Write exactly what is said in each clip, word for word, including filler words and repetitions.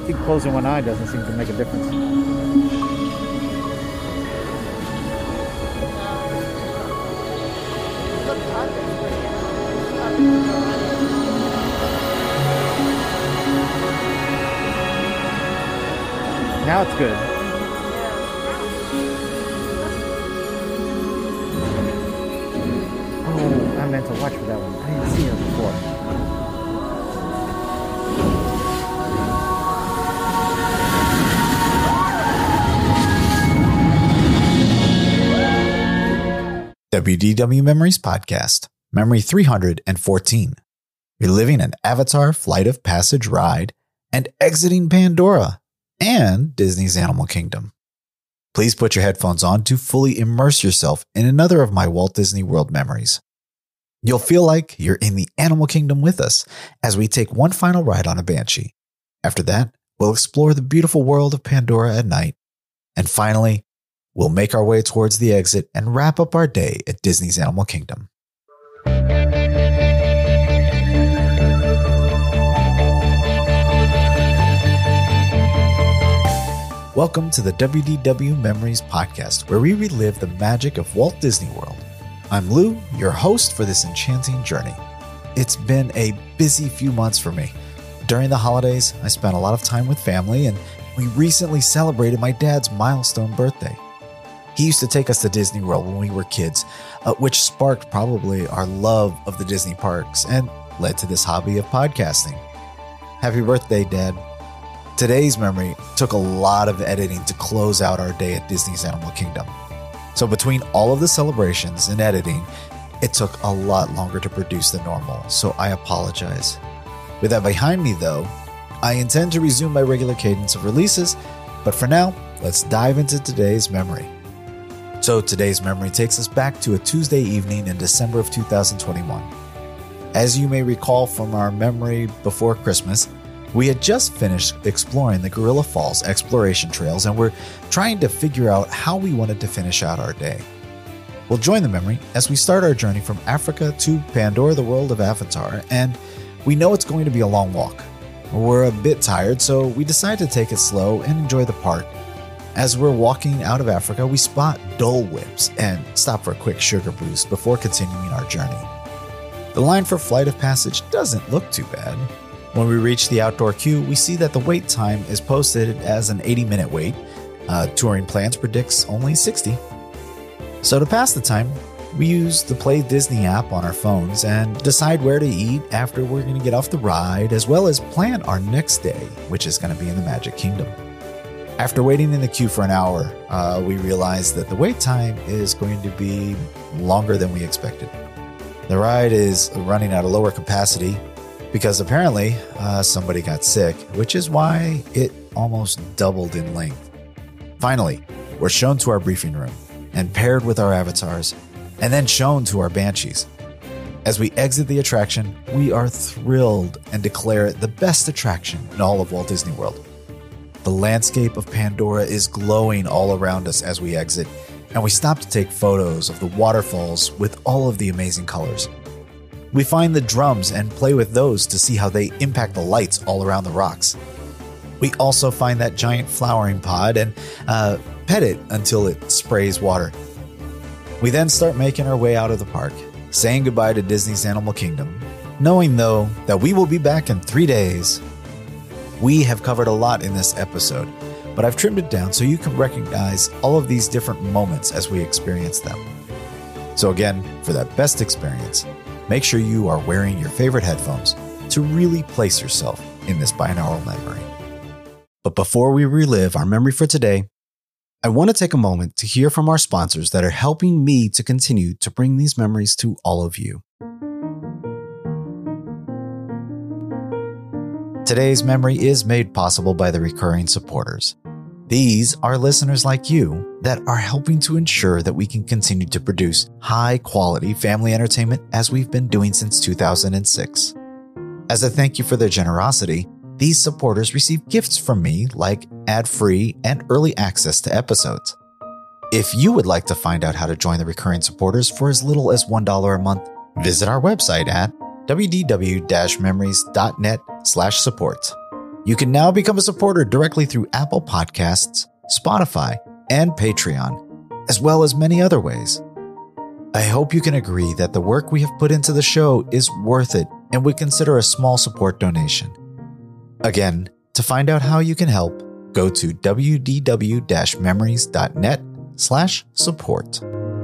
think closing one eye doesn't seem to make a difference. Now it's good. Oh, I meant to watch for that one. I didn't see her before. W D W Memories Podcast, Memory three hundred fourteen. Reliving an Avatar Flight of Passage ride and exiting Pandora and Disney's Animal Kingdom. Please put your headphones on to fully immerse yourself in another of my Walt Disney World memories. You'll feel like you're in the Animal Kingdom with us as we take one final ride on a Banshee. After that, we'll explore the beautiful world of Pandora at night. And finally, we'll make our way towards the exit and wrap up our day at Disney's Animal Kingdom. Welcome to the W D W Memories Podcast, where we relive the magic of Walt Disney World. I'm Lou, your host for this enchanting journey. It's been a busy few months for me. During the holidays, I spent a lot of time with family, and we recently celebrated my dad's milestone birthday. He used to take us to Disney World when we were kids, uh, which sparked probably our love of the Disney parks and led to this hobby of podcasting. Happy birthday, Dad. Today's memory took a lot of editing to close out our day at Disney's Animal Kingdom. So between all of the celebrations and editing, it took a lot longer to produce than normal, so I apologize. With that behind me though, I intend to resume my regular cadence of releases, but for now, let's dive into today's memory. So today's memory takes us back to a Tuesday evening in December of two thousand twenty-one. As you may recall from our memory before Christmas, we had just finished exploring the Gorilla Falls exploration trails and were trying to figure out how we wanted to finish out our day. We'll join the memory as we start our journey from Africa to Pandora, the world of Avatar, and we know it's going to be a long walk. We're a bit tired, so we decide to take it slow and enjoy the park. As we're walking out of Africa, we spot Dole Whips and stop for a quick sugar boost before continuing our journey. The line for Flight of Passage doesn't look too bad. When we reach the outdoor queue, we see that the wait time is posted as an eighty minute wait. Uh, touring plans predicts only sixty. So to pass the time, we use the Play Disney app on our phones and decide where to eat after we're going to get off the ride, as well as plan our next day, which is going to be in the Magic Kingdom. After waiting in the queue for an hour, uh, we realize that the wait time is going to be longer than we expected. The ride is running at a lower capacity because apparently uh, somebody got sick, which is why it almost doubled in length. Finally, we're shown to our briefing room and paired with our avatars, and then shown to our Banshees. As we exit the attraction, we are thrilled and declare it the best attraction in all of Walt Disney World. The landscape of Pandora is glowing all around us as we exit, and we stop to take photos of the waterfalls with all of the amazing colors. We find the drums and play with those to see how they impact the lights all around the rocks. We also find that giant flowering pod and uh, pet it until it sprays water. We then start making our way out of the park, saying goodbye to Disney's Animal Kingdom, knowing though that we will be back in three days. We have covered a lot in this episode, but I've trimmed it down so you can recognize all of these different moments as we experience them. So again, for that best experience, make sure you are wearing your favorite headphones to really place yourself in this binaural memory. But before we relive our memory for today, I want to take a moment to hear from our sponsors that are helping me to continue to bring these memories to all of you. Today's memory is made possible by the recurring supporters. These are listeners like you that are helping to ensure that we can continue to produce high-quality family entertainment as we've been doing since two thousand six. As a thank you for their generosity, these supporters receive gifts from me like ad-free and early access to episodes. If you would like to find out how to join the recurring supporters for as little as one dollar a month, visit our website at w d w dash memories dot net slash support. You can now become a supporter directly through Apple Podcasts, Spotify, and Patreon, as well as many other ways. I hope you can agree that the work we have put into the show is worth it and would consider a small support donation. Again, to find out how you can help, go to wdw-memories.net slash support.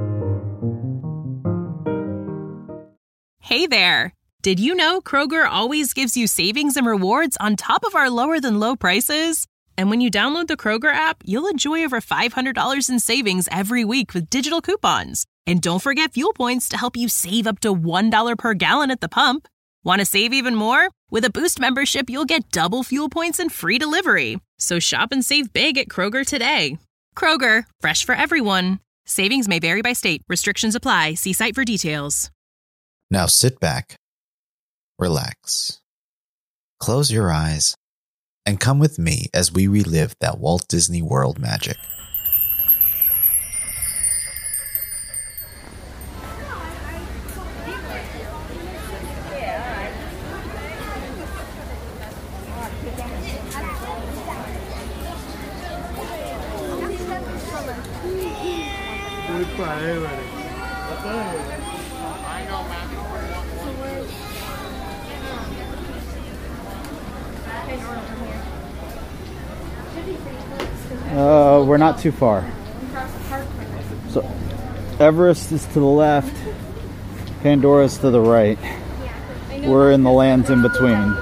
Hey there! Did you know Kroger always gives you savings and rewards on top of our lower than low prices? And when you download the Kroger app, you'll enjoy over five hundred dollars in savings every week with digital coupons. And don't forget fuel points to help you save up to one dollar per gallon at the pump. Want to save even more? With a Boost membership, you'll get double fuel points and free delivery. So shop and save big at Kroger today. Kroger, fresh for everyone. Savings may vary by state. Restrictions apply. See site for details. Now sit back, relax, close your eyes, and come with me as we relive that Walt Disney World magic. Uh, we're not too far. So, Everest is to the left, Pandora's to the right. We're in the lands in between.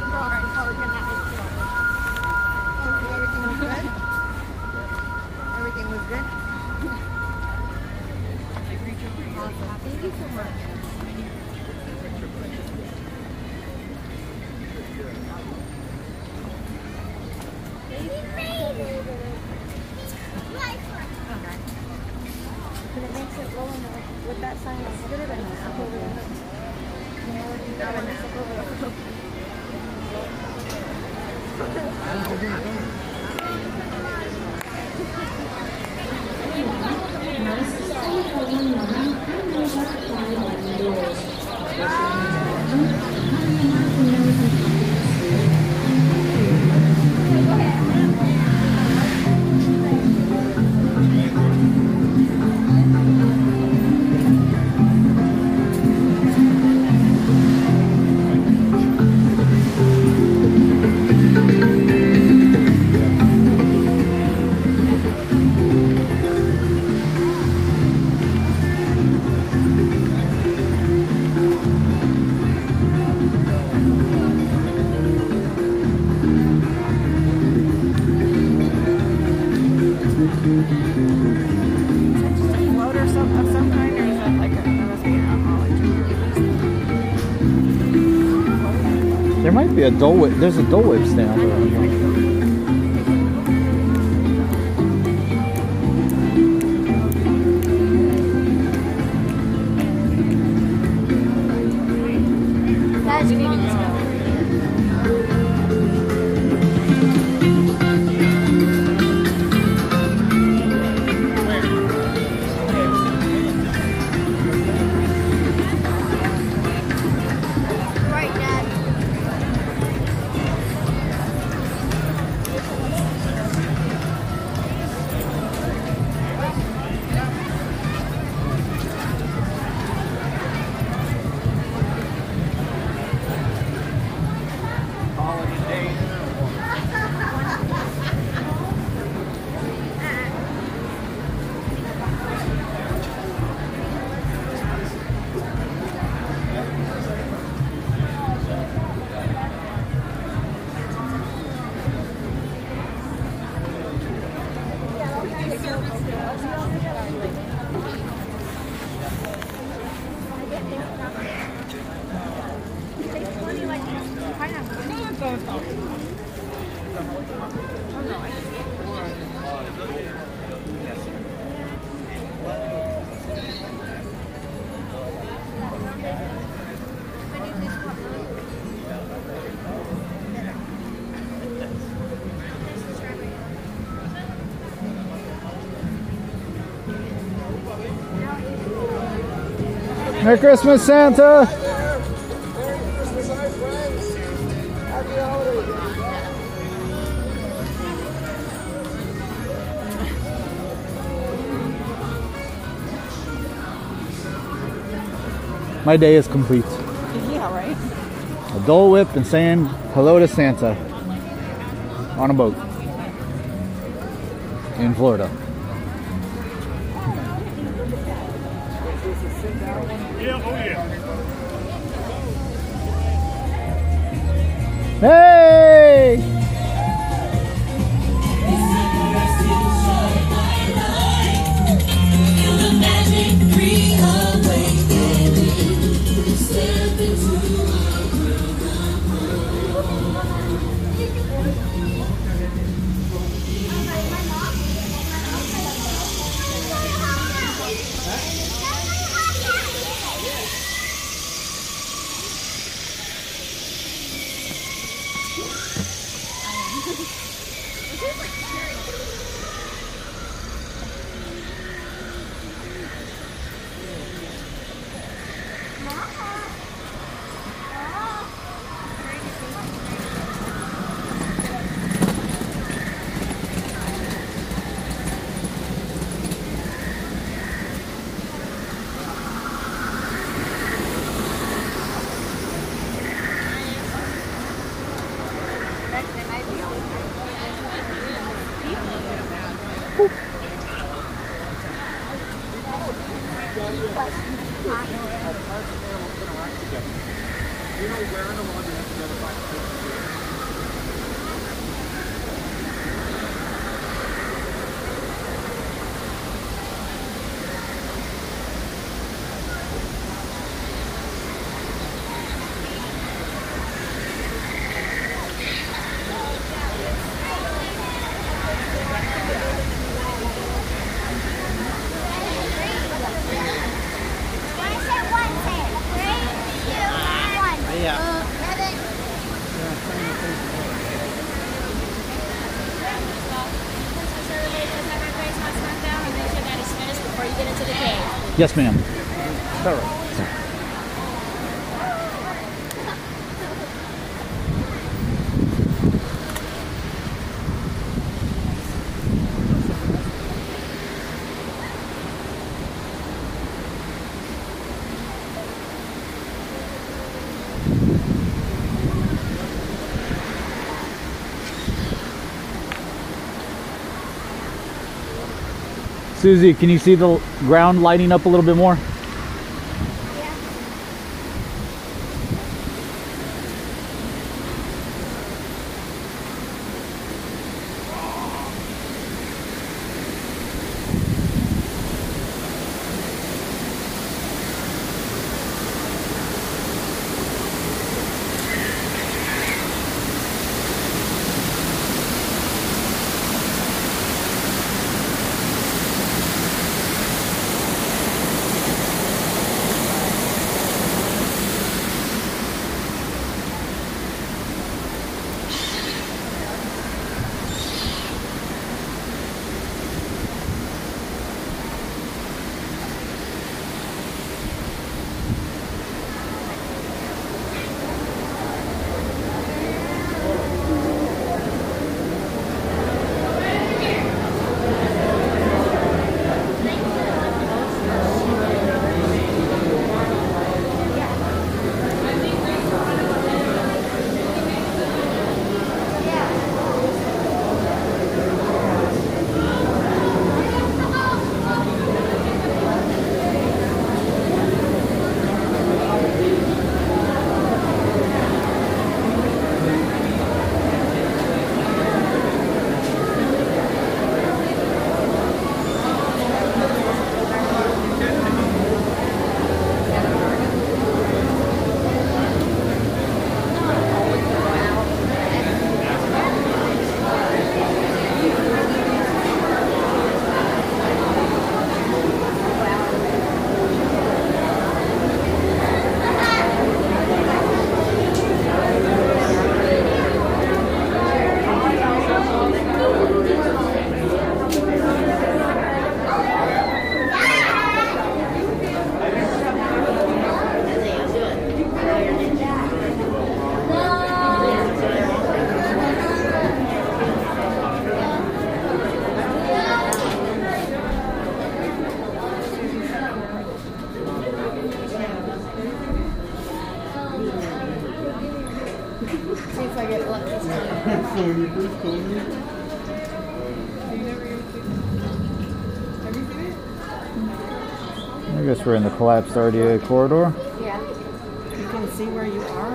There might be a Dole Whip. There's a Dole Whip stand over there. Merry Christmas, Santa! Merry Christmas, our friends! Happy holidays! My day is complete. Yeah, right? A Dole Whip and saying hello to Santa on a boat in Florida. Yeah, oh yeah. Hey! Yes, ma'am. Susie, can you see the ground lighting up a little bit more? when you first told me. I guess we're in the collapsed R D A corridor. Yeah. You can see where you are.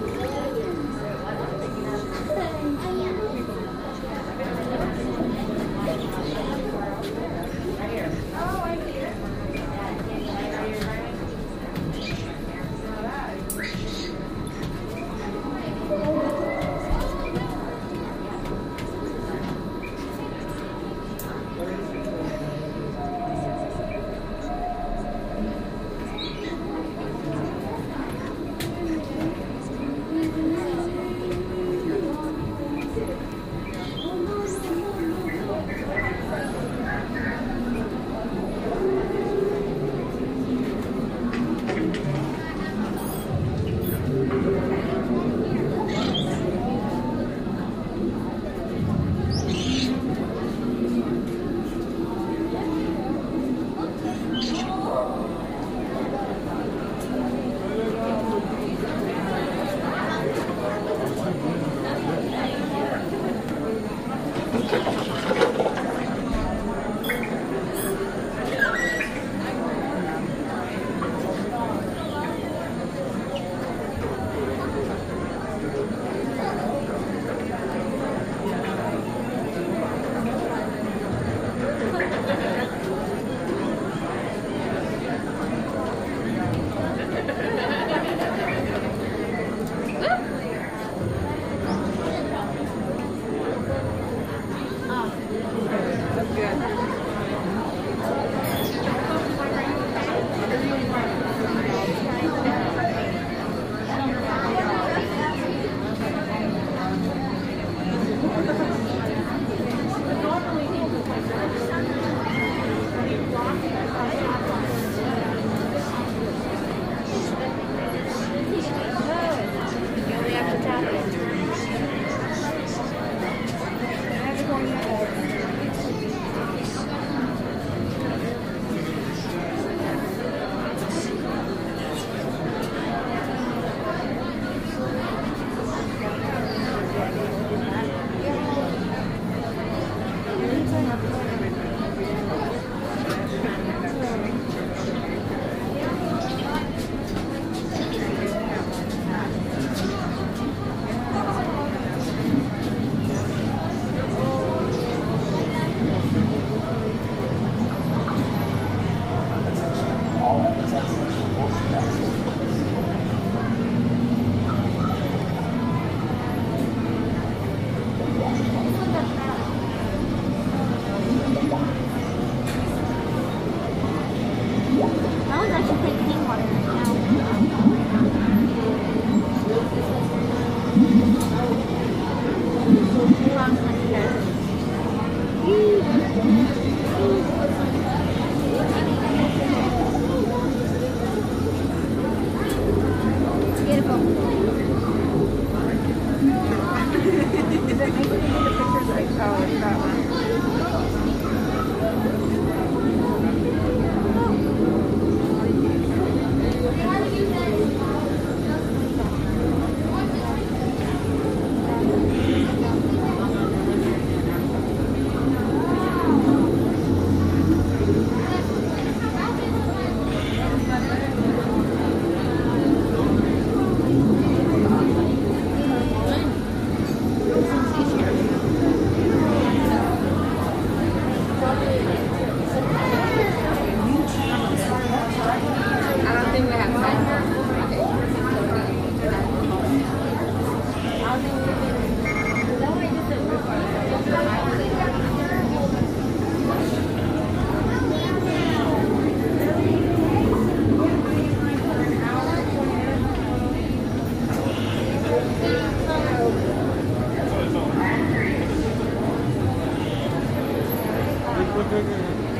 Look, look, look.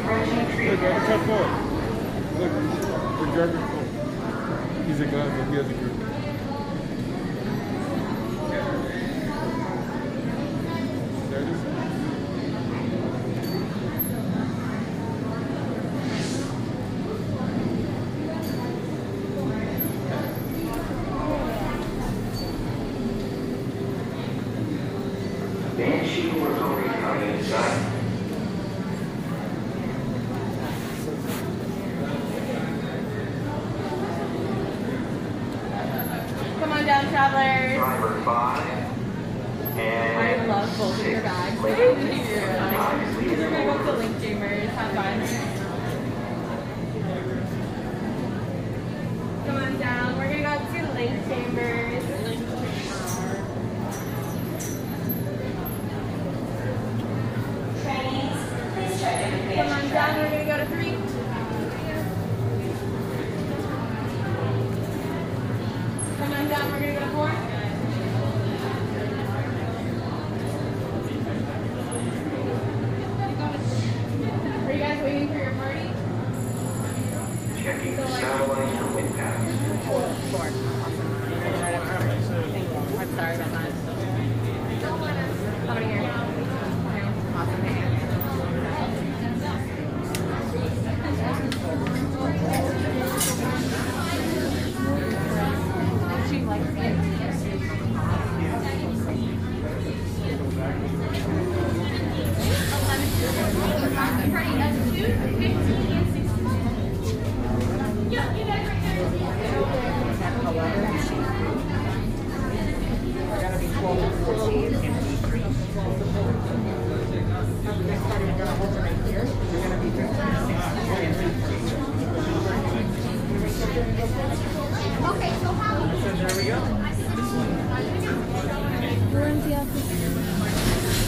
Look, I just have four. Look, the Jarvis four. He's a guy, but he has a group. There it is. Come on down, travelers. Driver five. And I love both of your bags. Thank you. We're going to go to Link Chambers. Have fun. Come on down. We're going to go to Link Chambers. Come on down. We're going to go to three. Come on down. We're going to go to four. Are you guys waiting for your party? Checking satellite and wind patterns. Four. Four. Awesome. Thank you. I'm sorry about that. How many here? Awesome. Thank you. She likes it. Okay, so how many? So there we go. Where's the office?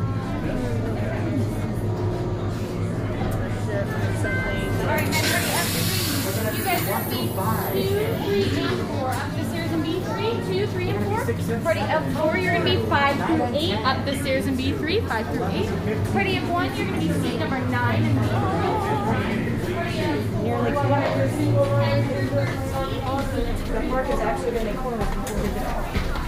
Alright, guys, ready? Up three. You guys want me two, three, and four. Up the stairs and B three, two, three, and four. Party up four, you're gonna be five through eight. Up the stairs and B three, five through eight. Party up one, you're gonna be seat number nine and B three. Party up Nearly two hours. The park has actually been closed before we get out.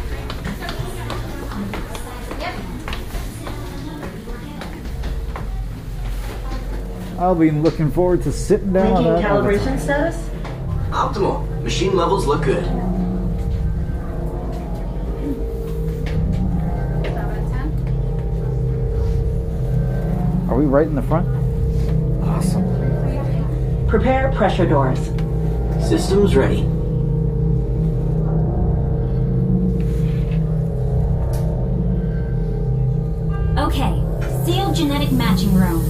I'll be looking forward to sitting down on Linking that. calibration status? Optimal. Machine levels look good. Are we right in the front? Awesome. Prepare pressure doors. Systems ready. Okay, sealed genetic matching room.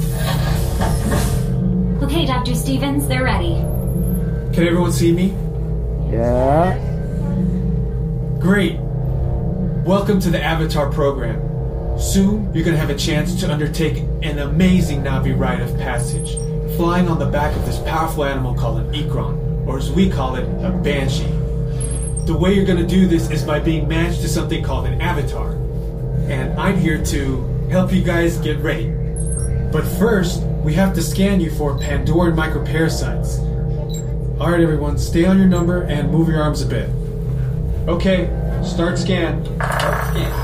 Okay, Doctor Stevens, they're ready. Can everyone see me? Yeah. Great. Welcome to the Avatar program. Soon, you're going to have a chance to undertake an amazing Na'vi rite of passage, flying on the back of this powerful animal called an Ikron, or as we call it, a Banshee. The way you're going to do this is by being matched to something called an Avatar. And I'm here to help you guys get ready. But first, we have to scan you for Pandoran microparasites. Alright everyone, stay on your number and move your arms a bit. Okay, start scan. Start scan.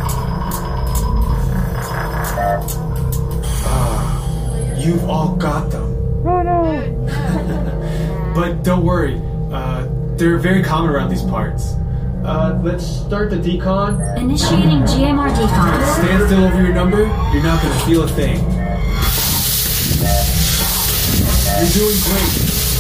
Ah, you've all got them. Oh no! But don't worry, uh, they're very common around these parts. Uh, let's start the decon. Initiating G M R decon. Stand still over your number, you're not gonna feel a thing. You're doing great.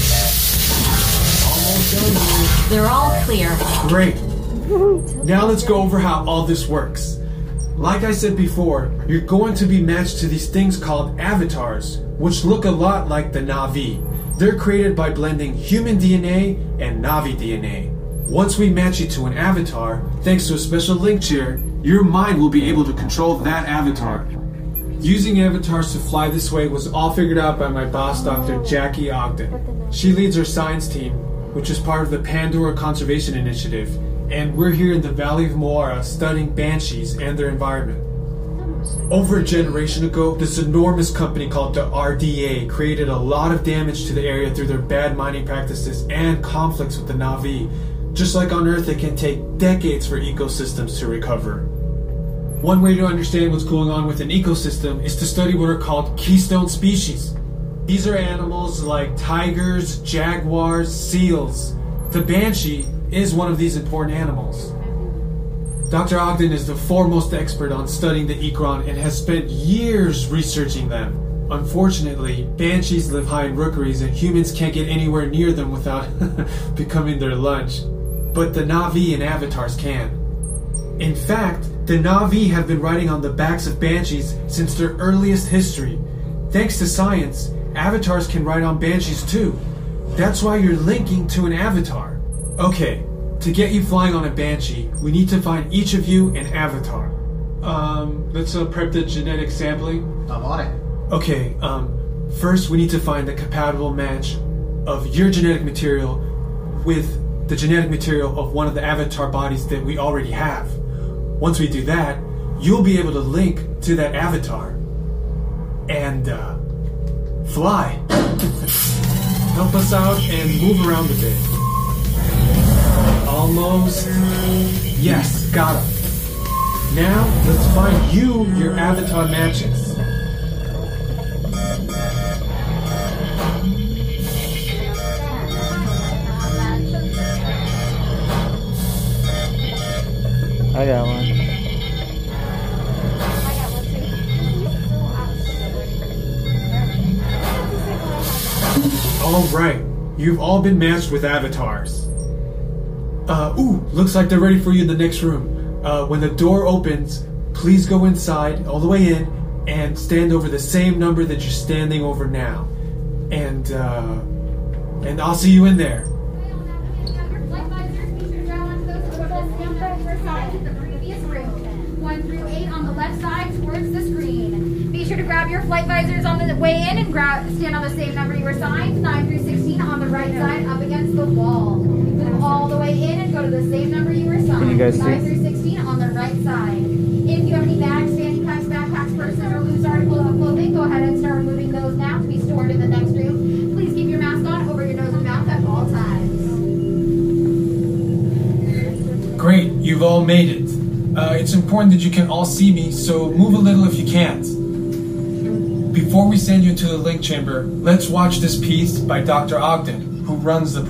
Almost done here. They're all clear. Great. Now let's go over how all this works. Like I said before, you're going to be matched to these things called avatars, which look a lot like the Na'vi. They're created by blending human D N A and Na'vi D N A. Once we match you to an avatar, thanks to a special link chair, your mind will be able to control that avatar. Using avatars to fly this way was all figured out by my boss, Doctor Jackie Ogden. She leads our science team, which is part of the Pandora Conservation Initiative, and we're here in the Valley of Moara studying banshees and their environment. Over a generation ago, this enormous company called the R D A created a lot of damage to the area through their bad mining practices and conflicts with the Na'vi. Just like on Earth, it can take decades for ecosystems to recover. One way to understand what's going on with an ecosystem is to study what are called keystone species. These are animals like tigers, jaguars, seals. The banshee is one of these important animals. Doctor Ogden is the foremost expert on studying the Ikran and has spent years researching them. Unfortunately, banshees live high in rookeries and humans can't get anywhere near them without becoming their lunch. But the Na'vi and avatars can. In fact, the Na'vi have been riding on the backs of banshees since their earliest history. Thanks to science, avatars can ride on banshees too. That's why you're linking to an avatar. Okay, to get you flying on a banshee, we need to find each of you an avatar. Um, let's uh, prep the genetic sampling. I'm on it. Okay, um, first we need to find the compatible match of your genetic material with the genetic material of one of the avatar bodies that we already have. Once we do that, you'll be able to link to that avatar and uh, fly. Help us out and move around a bit. Almost. Yes, got him. Now, let's find you your avatar matches. I got one. All right, you've all been matched with avatars. Uh, ooh, looks like they're ready for you in the next room. Uh, when the door opens, please go inside, all the way in, and stand over the same number that you're standing over now. And, uh, and I'll see you in there. one through eight on the left side towards the screen. Be sure to grab your flight visors on the way in and grab, stand on the same number you were assigned, nine through sixteen on the right side up against the wall. Move all the way in and go to the same number you were assigned, Can you guys nine see? through sixteen on the right side. If you have any bags, standing packs, backpacks, purses, or loose articles of clothing, go ahead and start removing those now to be stored in the next room. Please keep your mask on over your nose and mouth at all times. Great, you've all made it. Uh, it's important that you can all see me, so move a little if you can't. Before we send you into the link chamber, let's watch this piece by Doctor Ogden, who runs the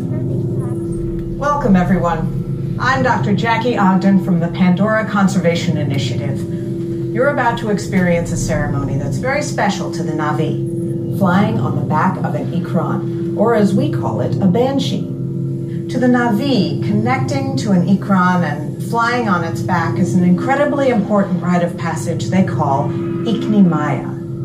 program. Welcome, everyone. I'm Doctor Jackie Ogden from the Pandora Conservation Initiative. You're about to experience a ceremony that's very special to the Na'vi, flying on the back of an Ikran, or as we call it, a banshee. To the Na'vi, connecting to an Ikran and flying on its back is an incredibly important rite of passage they call Ikni Maya.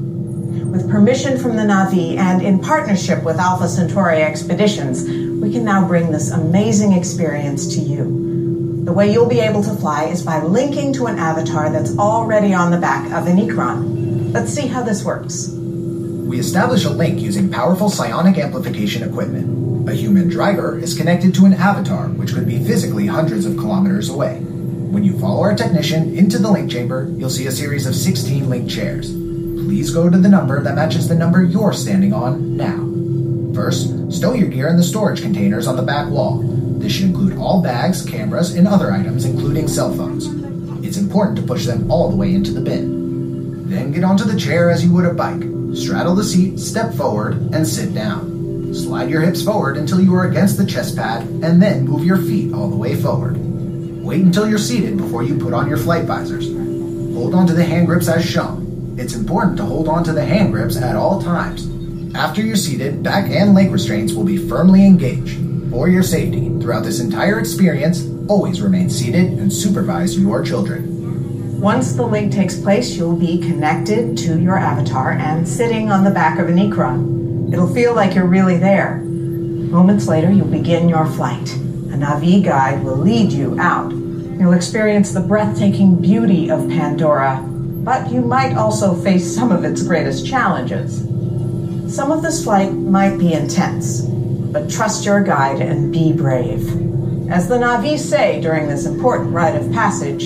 With permission from the Na'vi and in partnership with Alpha Centauri Expeditions, we can now bring this amazing experience to you. The way you'll be able to fly is by linking to an avatar that's already on the back of an Ikran. Let's see how this works. We establish a link using powerful psionic amplification equipment. A human driver is connected to an avatar, which could be physically hundreds of kilometers away. When you follow our technician into the link chamber, you'll see a series of sixteen link chairs. Please go to the number that matches the number you're standing on now. First, stow your gear in the storage containers on the back wall. This should include all bags, cameras, and other items, including cell phones. It's important to push them all the way into the bin. Then get onto the chair as you would a bike. Straddle the seat, step forward, and sit down. Slide your hips forward until you are against the chest pad, and then move your feet all the way forward. Wait until you're seated before you put on your flight visors. Hold on to the hand grips as shown. It's important to hold on to the hand grips at all times. After you're seated, back and leg restraints will be firmly engaged. For your safety, throughout this entire experience, always remain seated and supervise your children. Once the link takes place, you'll be connected to your avatar and sitting on the back of an Ikran. It'll feel like you're really there. Moments later, you'll begin your flight. A Na'vi guide will lead you out. You'll experience the breathtaking beauty of Pandora, but you might also face some of its greatest challenges. Some of this flight might be intense, but trust your guide and be brave. As the Na'vi say during this important rite of passage,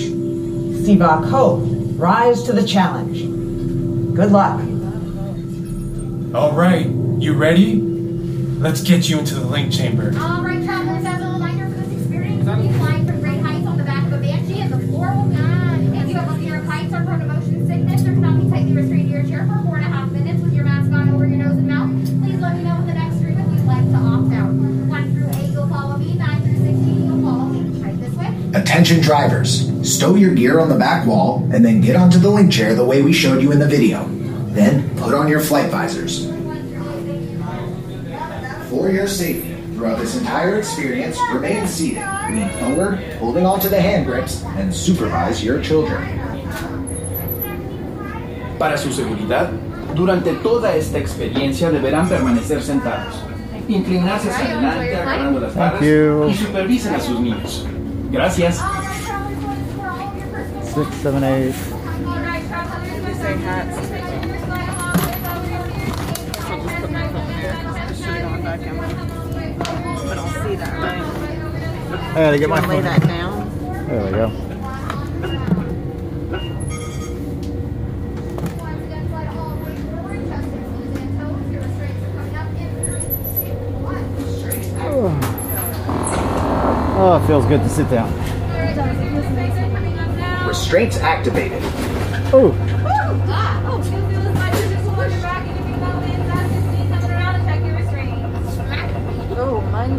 Sivak Ho, rise to the challenge. Good luck. All right, you ready? Let's get you into the link chamber. All right, travelers, as a reminder for this experience, we'll be flying from great heights on the back of a banshee, and the floor will be. If you have a fear of heights or prone to motion sickness, or cannot be tightly restrained to your chair for four and a half minutes with your mask on over your nose and mouth, please let me know in the next room if you'd like to opt out. One through eight, you'll follow me. Nine through sixteen, you'll follow me. Right this way. Attention drivers. Stow your gear on the back wall, and then get onto the link chair the way we showed you in the video. Then put on your flight visors. For your safety, throughout this entire experience, remain seated, lean forward, holding onto the hand grips, and supervise your children. Para su seguridad, durante toda esta experiencia deberán permanecer sentados, inclinarse hacia adelante agarrando las barras y supervisen a sus niños. Gracias. Six, seven, eight. Say hats. I'll just put my phone here. Just should have gone back in. But I'll see that, right? I gotta get Do my you wanna lay phone. that down? There we go. Oh, it feels good to sit down. Restraints activated. Oh. Oh, mine.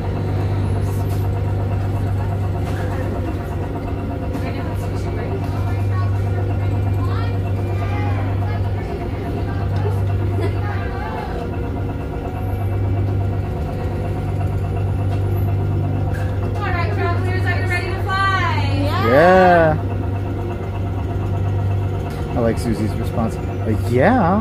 Yeah. I like Susie's response. Like, yeah.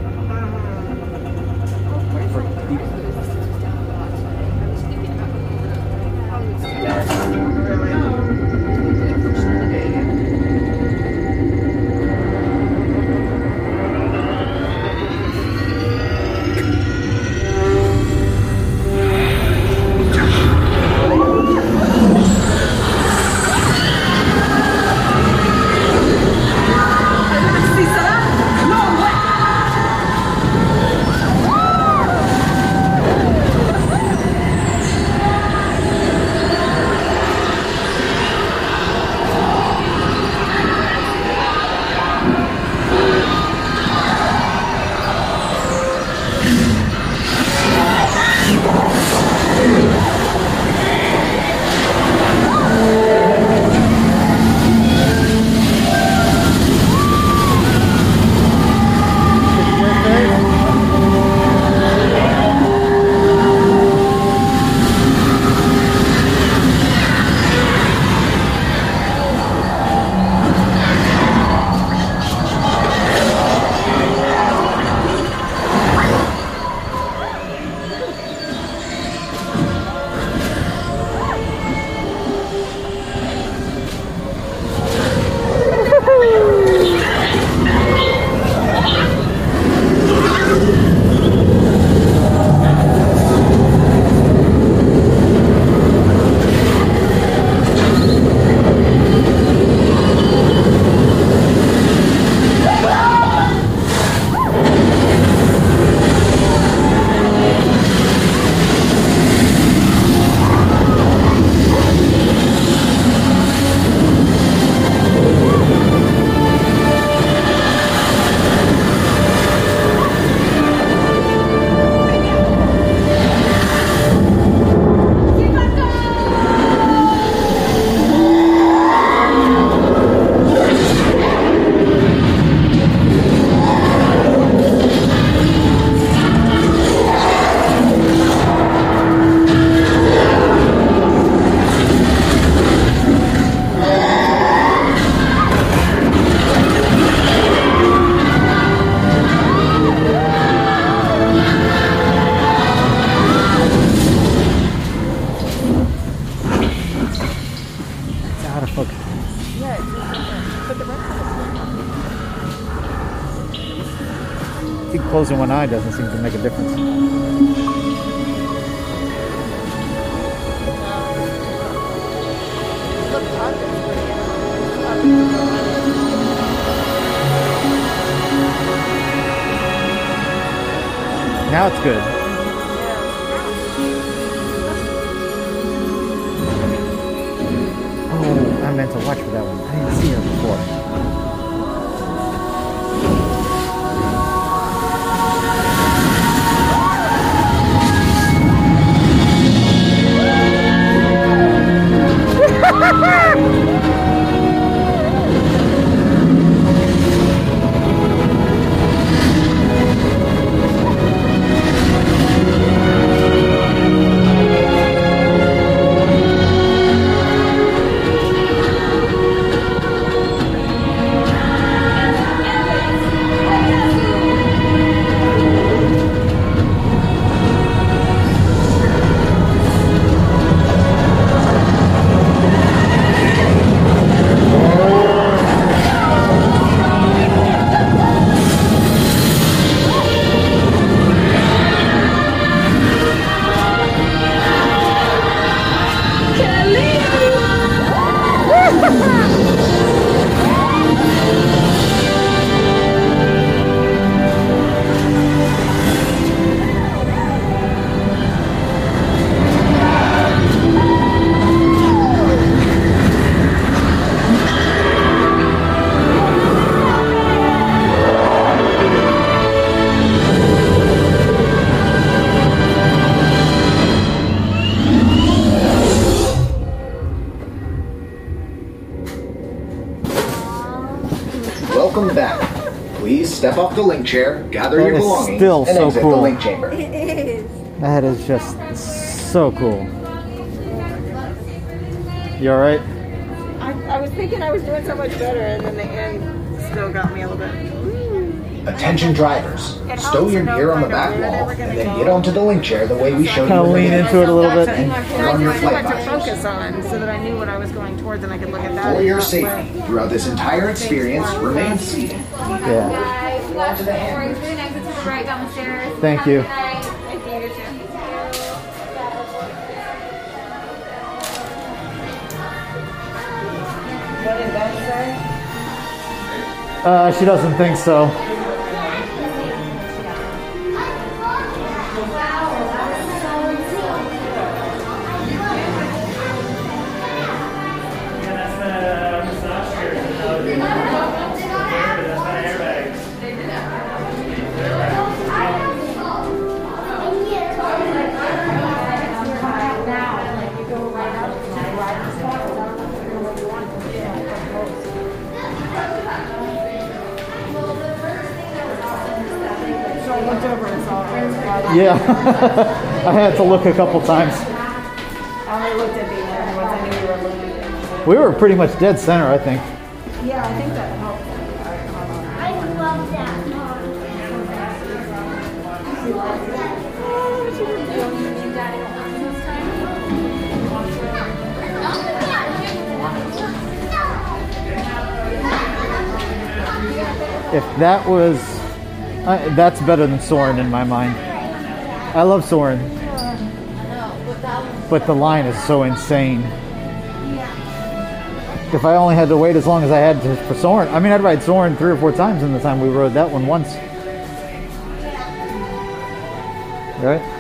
Closing one eye doesn't seem to make a difference. Now it's good. Oh, I meant to watch for that one. I didn't see her before. step off the link chair, gather That your is belongings, still and so exit cool. the link chamber. It is. That is just so cool. You alright? I, I was thinking I was doing so much better, and then the end still got me a little bit. Attention drivers, It stow helps your to know gear on the kind of back where they wall, were gonna and then go. get onto the link chair the way we showed you. Kind of in the lean video. into it a little bit. And I put on your knew flight what to visors. focus on, so that I knew what I was going towards, and I could look at that. For and your not safety, where- throughout this entire experience, remain seated. Yeah. Guys, we got doors for the next to the right down the stairs. Thank Have you. a good night. Thank you, you too. What did that say? Uh, she doesn't think so. So I looked over and saw her. Yeah. I had to look a couple times. I only looked at the end once I knew you were looking. We were pretty much dead center, I think. Yeah, I think that helped. I love that. If that was, uh, that's better than Soren in my mind. I love Soren, but the line is so insane. If I only had to wait as long as I had to for Soren, I mean, I'd ride Soren three or four times in the time we rode that one once. Right?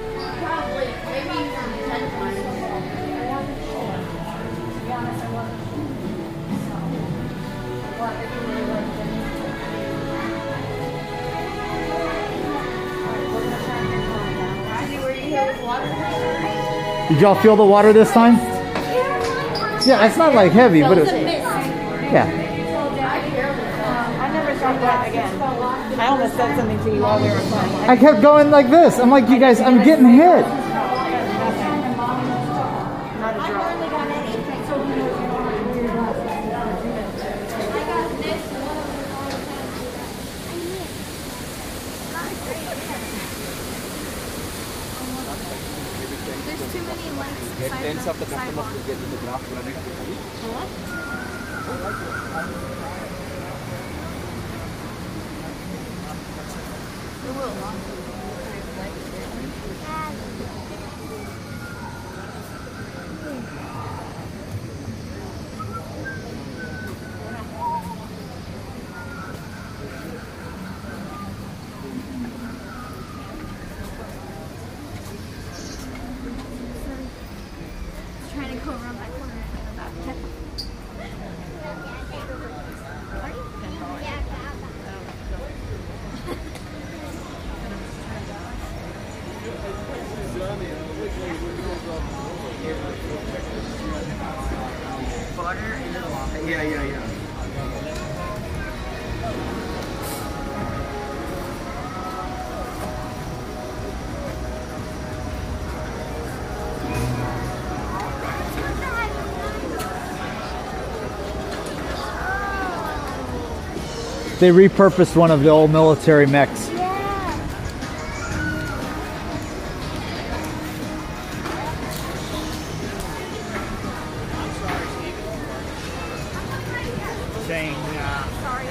Did y'all feel the water this time? Yeah, it's not like heavy, but it's yeah. I never thought that again. I almost said something to you while we were playing. I kept going like this. I'm like, you guys, I'm getting hit. Not a drop. There's too many links. Get tens of the customers to get in the draft running. Trying to go around that corner and come back. Yeah, yeah, yeah. They repurposed one of the old military mechs. Saying, uh, Sorry.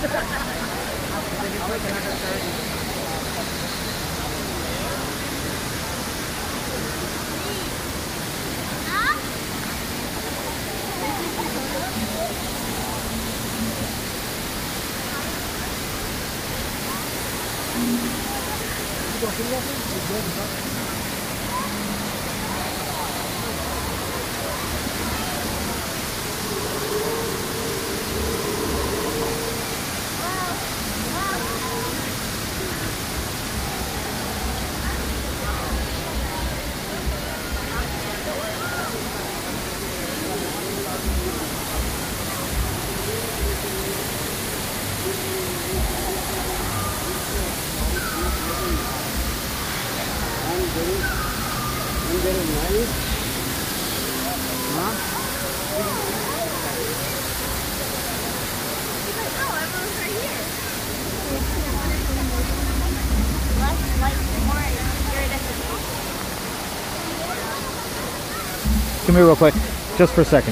Come here real quick, just for a second.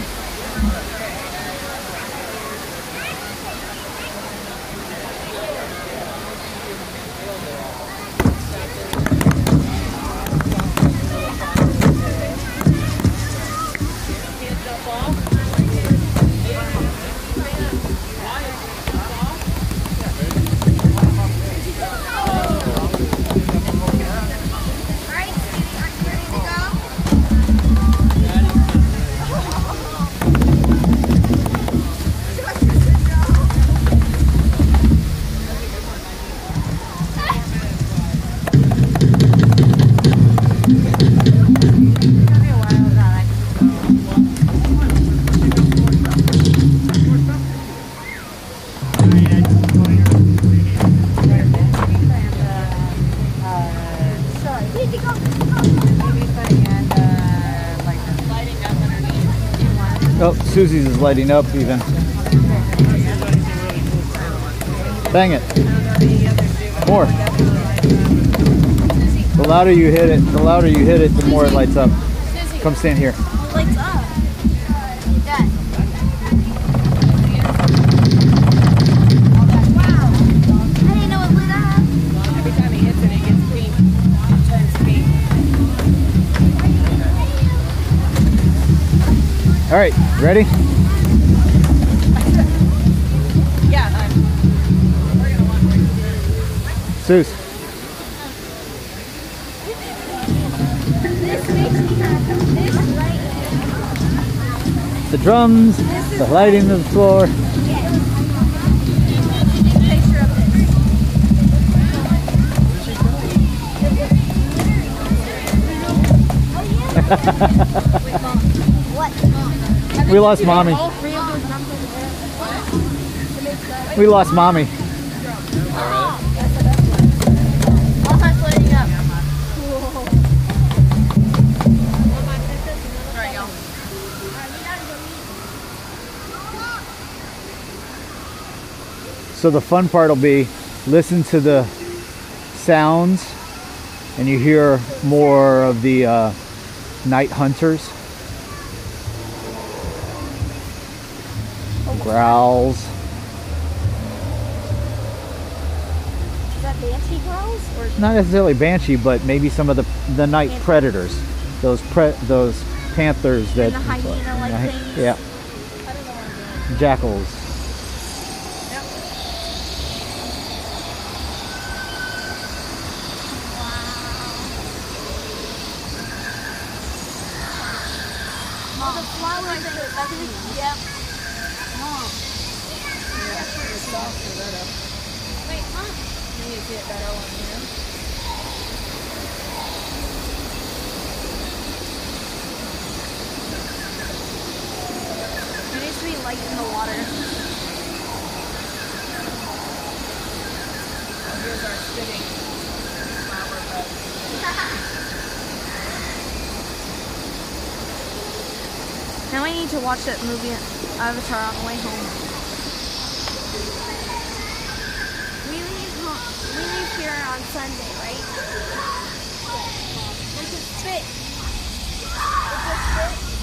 Oh, Susie's is lighting up even. Bang it. More. The louder you hit it, the louder you hit it, the more it lights up. Come stand here. Lights up. Dad. Wow. I didn't know it lit up. Every time he hits it, it gets pink. It turns pink. All right, ready? Yeah, I'm. Zeus. This makes me happy. This right here. The drums, the lighting of the floor. Picture of What? We lost mommy. All three of those drums over there. We lost mommy. All time's lighting up. So the fun part will be listen to the sounds and you hear more of the uh, night hunters. Growls. Is that banshee growls or Not necessarily banshee, but maybe some of the the night predators. Those pre those panthers that. the hyena-like uh, things? Yeah. Jackals. all the flowers and the yep. Mom. Wait, Mom. You need to get better on here. There needs to be light in the water. Oh, here's our spitting flower bed. Now I need to watch that movie Avatar on the way home. We leave home. We leave here on Sunday, right? We can spit. We can spit.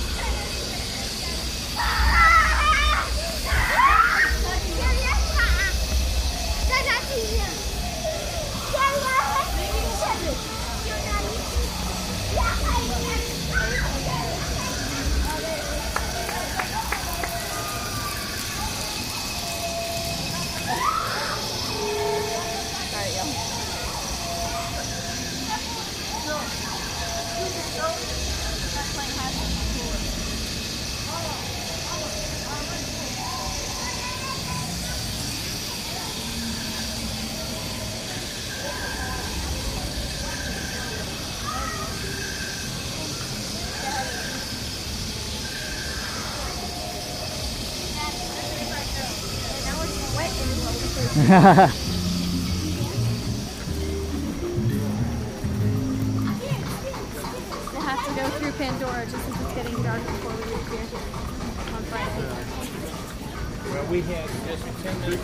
We'll have to go through Pandora just as it's getting dark before we leave here on Friday. Well, we had just ten minutes.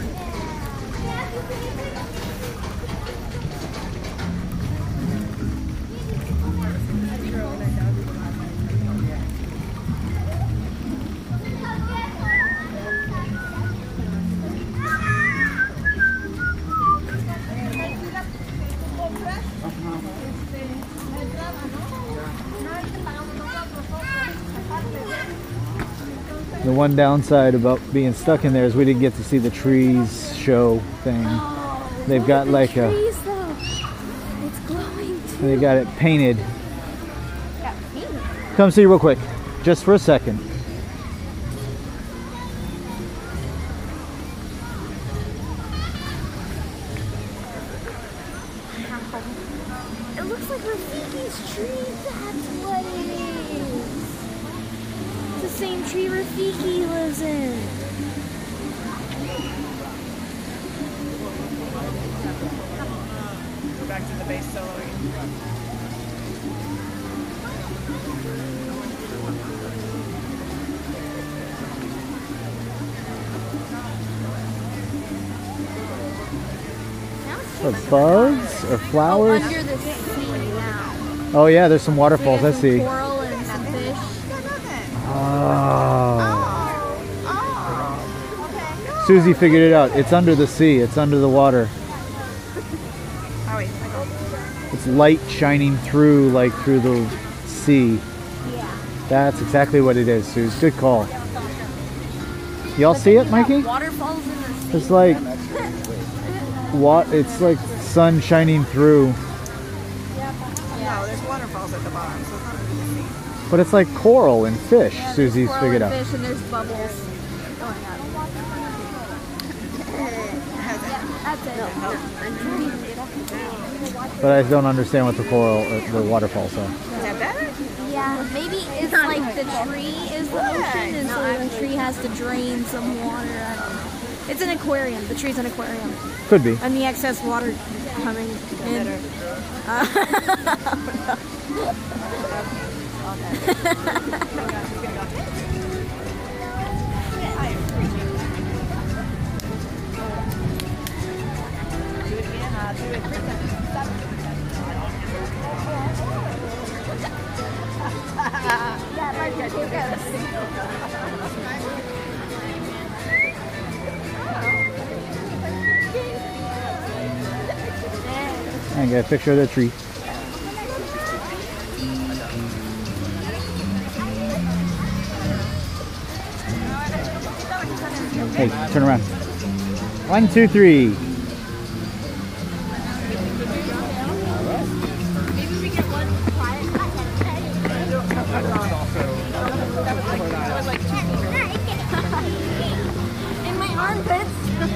The one downside about being stuck in there is we didn't get to see the trees show thing. Oh, They've got the like trees, a. Though. It's glowing too. They got it painted. Yeah, painted. Come see real quick, just for a second. It looks like Rafiki's tree. That's what it is. It's the same tree Rafiki lives in. Go back to the base solo again. Or bugs or flowers? Under the sea now. Oh yeah, there's some waterfalls. I Some see. coral and some fish. Oh. Susie figured it out. It's under the sea. It's under the water. Oh wait, I go. It's light shining through, like through the sea. Yeah. That's exactly what it is, Suze. Good call. Y'all see it, Mikey? Waterfalls in the sea. It's like what? It's like sun shining through, No, there's waterfalls at the bottom, so it's not under the sea. but it's like coral and fish. Yeah, Susie's coral figured and out. fish and there's bubbles going up. That's it. But I don't understand what the coral, uh, the waterfalls are. Is that better? Yeah, maybe it's like the tree is the ocean, and so the tree has to drain some water. I don't know. It's an aquarium. The tree's an aquarium. Could be. And the excess water coming in. Uh, I get a picture of the tree. Hey, turn around. One, two, three. in my armpits.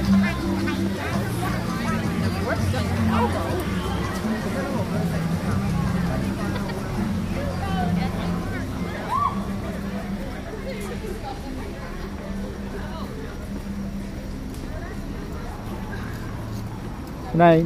Good night.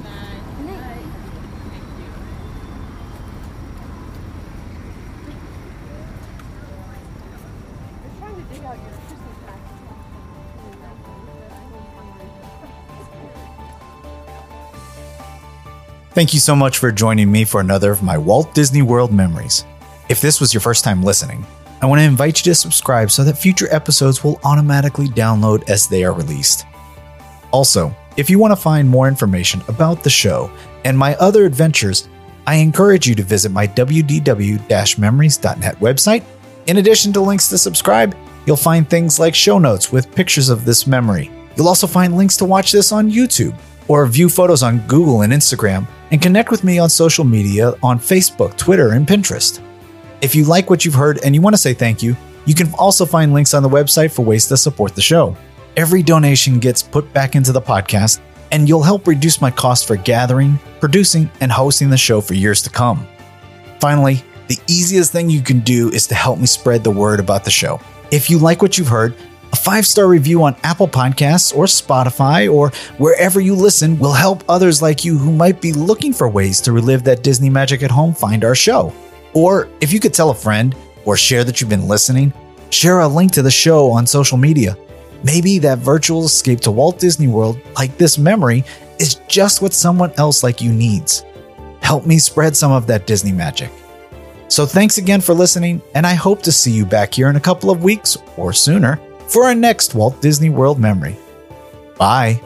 Thank you so much for joining me for another of my Walt Disney World memories. If this was your first time listening, I want to invite you to subscribe so that future episodes will automatically download as they are released. Also, if you want to find more information about the show and my other adventures, I encourage you to visit my w d w dash memories dot net website. In addition to links to subscribe, you'll find things like show notes with pictures of this memory. You'll also find links to watch this on YouTube or view photos on Google and Instagram, and connect with me on social media on Facebook, Twitter, and Pinterest. If you like what you've heard and you want to say thank you, you can also find links on the website for ways to support the show. Every donation gets put back into the podcast, and you'll help reduce my cost for gathering, producing, and hosting the show for years to come. Finally, the easiest thing you can do is to help me spread the word about the show. If you like what you've heard, a five-star review on Apple Podcasts or Spotify or wherever you listen will help others like you who might be looking for ways to relive that Disney magic at home find our show. Or if you could tell a friend or share that you've been listening, share a link to the show on social media. Maybe that virtual escape to Walt Disney World, like this memory, is just what someone else like you needs. Help me spread some of that Disney magic. So thanks again for listening, and I hope to see you back here in a couple of weeks or sooner for our next Walt Disney World memory. Bye.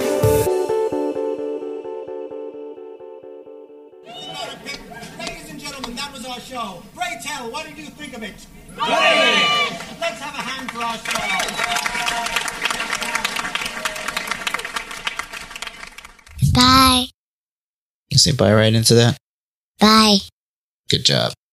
Ladies and gentlemen, that was our show. Pray tell, what did you think of it? Great! Let's have a hand for our show. Bye. You say bye right into that? Bye. Good job.